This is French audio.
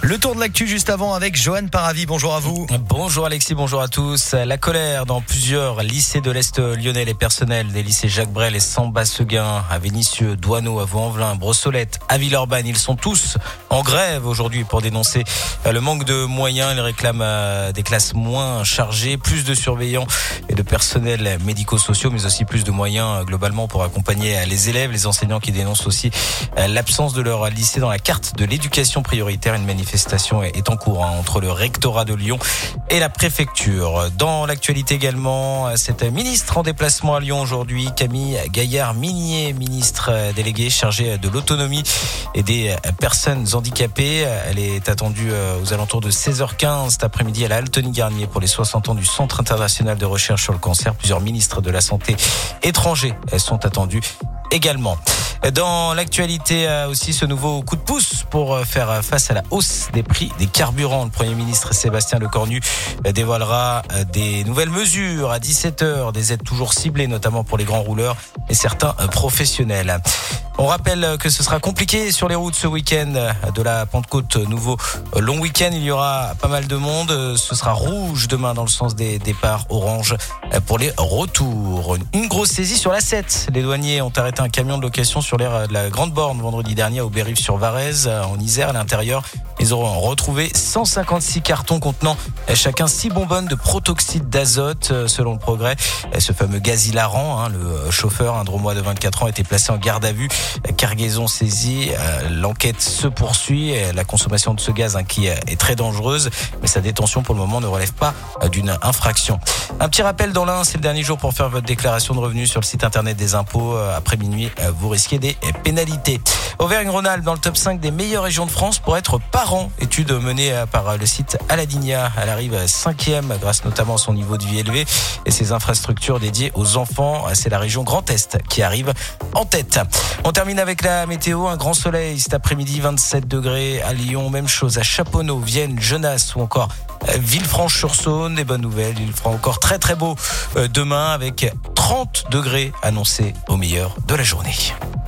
Le tour de l'actu juste avant avec Johan Paravi. Bonjour à vous. Bonjour Alexis, bonjour à tous. La colère dans plusieurs lycées de l'Est lyonnais. Les personnels des lycées Jacques Brel et Samba-Seguin, à Vénissieux, Douaneau, à Vaux-en-Velin, Brossolette, à Villeurbanne. Ils sont tous en grève aujourd'hui pour dénoncer le manque de moyens. Ils réclament des classes moins chargées, plus de surveillants et de personnels médico-sociaux, mais aussi plus de moyens globalement pour accompagner les élèves. Les enseignants qui dénoncent aussi l'absence de leur lycée dans la carte de l'éducation prioritaire. Une manifestation est en cours entre le rectorat de Lyon et la préfecture. Dans l'actualité également, cette ministre en déplacement à Lyon aujourd'hui, Camille Gaillard-Minier, ministre déléguée chargée de l'autonomie et des personnes handicapées. Elle est attendue aux alentours de 16h15 cet après-midi à la Altony-Garnier pour les 60 ans du Centre international de recherche sur le cancer. Plusieurs ministres de la santé étrangers sont attendus également. Dans l'actualité aussi, ce nouveau coup de pouce pour faire face à la hausse des prix des carburants. Le Premier ministre Sébastien Lecornu dévoilera des nouvelles mesures à 17h, des aides toujours ciblées notamment pour les grands rouleurs et certains professionnels. On rappelle que ce sera compliqué sur les routes ce week-end de la Pentecôte. Nouveau long week-end, il y aura pas mal de monde. Ce sera rouge demain dans le sens des départs, orange pour les retours. Une grosse saisie sur la 7. Les douaniers ont arrêté un camion de location sur l'aire de la Grande Borne vendredi dernier au Bérif-sur-Varèse en Isère. À l'intérieur, ils auront retrouvé 156 cartons contenant chacun 6 bonbonnes de protoxyde d'azote. Selon le Progrès, ce fameux gaz hilarant, le chauffeur, un Dromois de 24 ans, était placé en garde à vue. Cargaison saisie, l'enquête se poursuit. La consommation de ce gaz qui est très dangereuse, mais sa détention pour le moment ne relève pas d'une infraction. Un petit rappel dans l'Ain, c'est le dernier jour pour faire votre déclaration de revenus sur le site internet des impôts. Après minuit, vous risquez des pénalités. Auvergne-Rhône-Alpes dans le top 5 des meilleures régions de France pour être parent. Étude menée par le site Aladinia. Elle arrive 5e grâce notamment à son niveau de vie élevé et ses infrastructures dédiées aux enfants. C'est la région Grand Est qui arrive en tête. On termine avec la météo. Un grand soleil cet après-midi, 27 degrés à Lyon. Même chose à Chaponneau, Vienne, Genasse ou encore Villefranche-sur-Saône. Des bonnes nouvelles, il fera encore très très beau demain avec 30 degrés annoncés au meilleur de la journée.